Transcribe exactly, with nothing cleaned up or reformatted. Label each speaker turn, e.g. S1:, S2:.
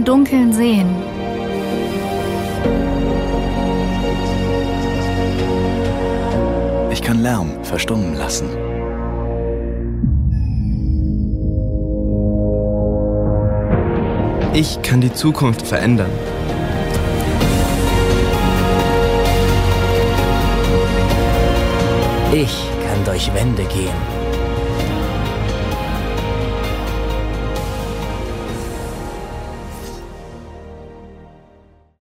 S1: Dunkeln sehen.
S2: Ich kann Lärm verstummen lassen.
S3: Ich kann die Zukunft verändern.
S4: Ich kann durch Wände gehen.